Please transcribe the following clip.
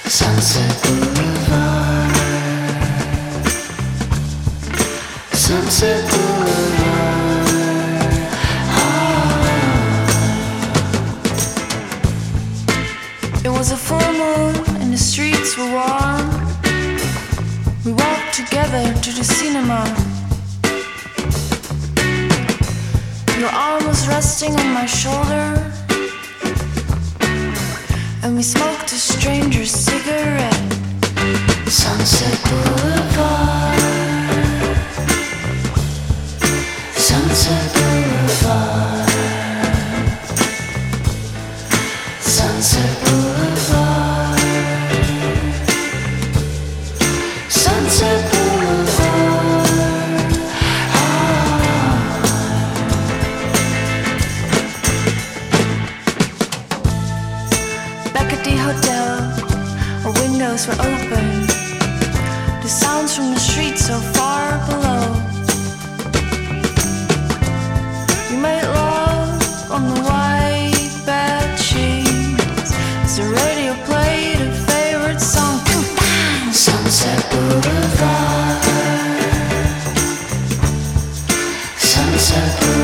Sunset Boulevard. Sunset Boulevard. It was a full moon and the streets were warm. We walked together to the cinema. Your arm was resting on my shoulder, and we smoked a stranger's cigarette. Sunset Boulevard. Sunset Boulevard. Sunset Boulevard. Sunset Boulevard. Back at the hotel, our windows were open. The sounds from the street so far below. We made love on the white bed sheets as the radio played a favorite song. Sunset Boulevard. Sunset Boulevard.